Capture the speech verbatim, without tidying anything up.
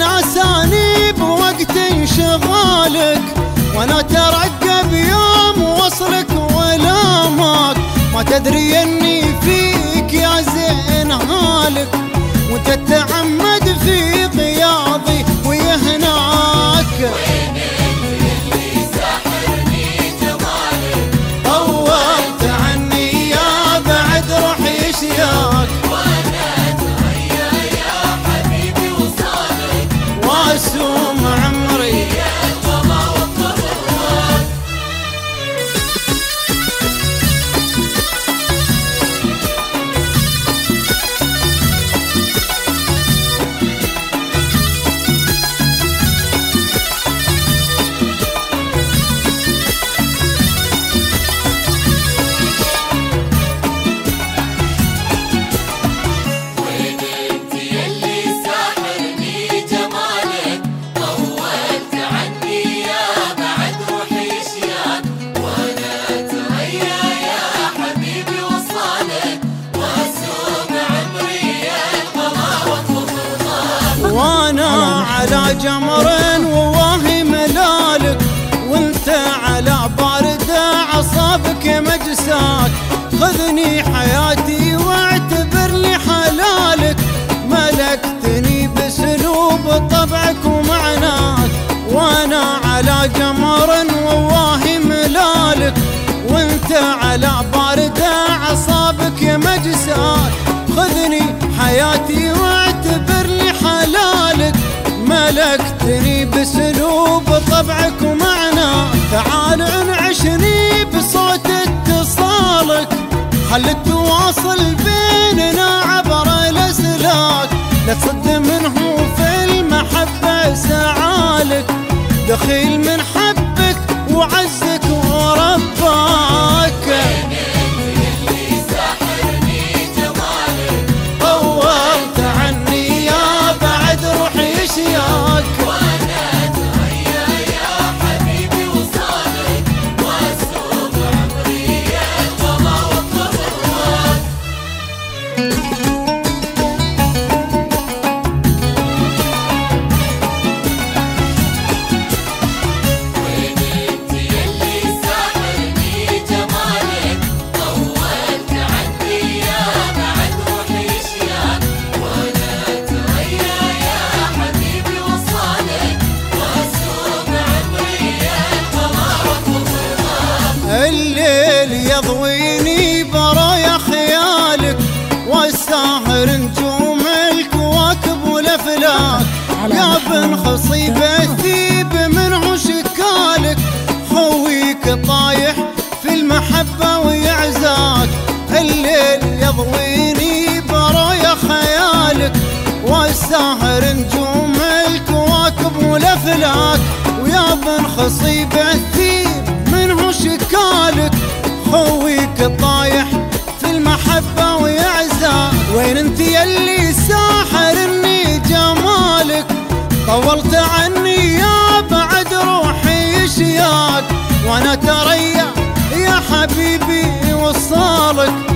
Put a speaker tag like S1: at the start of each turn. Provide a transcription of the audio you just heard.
S1: ناساني بوقت انشغالك، وانا اترقب يوم وصلك ولامك. ما تدري اني فيك يا زين هالك، وانت تتعمد في غياضي ويهناك.
S2: وين انت اللي ساحرني جمالك،
S1: طولت عني يا بعد روحي اشياك،
S2: وانا اتهيا يا حبيبي وصالك،
S1: واسوم عمري
S2: يا القضاء والقدر. وين انت يلي ساحرني جمالك، طولت عني يا بعد روحي اشياك، وانا اتهيا يا حبيبي وصالك، واسوق عمري يا القضاء والقدر.
S1: وانا على جمر وواهي ملالك، وانت على بارد عصابك مجساك. خذني حياتي واعتبرني حلالك، ملكتني بسلوب طبعك ومعناك. وانا على جمر وواهي ملالك، وانت على بارد عصابك مجساك. خذني حياتي واعتبرني حلالك، ملكتني بسلوب طبعك ومعنى. تعال انعشني بصوت اتصالك، خلي التواصل بيننا عبر الاسلاك. لا تصد منه في المحبة سعالك، دخيل من حبك وعزك ورباك.
S2: اللي ساحرني جمالك،
S1: طولت عني يا بعد روحي اشياك،
S2: وانا اتهيا يا حبيبي وصالك، واسوق عمري يا القضاء والقدر. وين انت يلي ساحرني جمالك، طولت عني يا بعد روحي اشياك، وانا اتهيا يا حبيبي وصالك، واسوق عمري يا القضاء والقدر.
S1: الليل يضويني برايا خيالك، والساهر نجوم الكواكب والافلاك. يا بن خصيب الثيب منه شكالك، خويك طايح في المحبة ويعزاك. الليل يضويني برايا خيالك، والساهر نجوم الكواكب والافلاك. ويا بن خصيب الثيب منه شكالك، خويك طايح في المحبة ويعزاك. وين انت يلي ساحرني جمالك، طولت عني يا بعد روحي اشياك. وانا تريا يا حبيبي وصالك،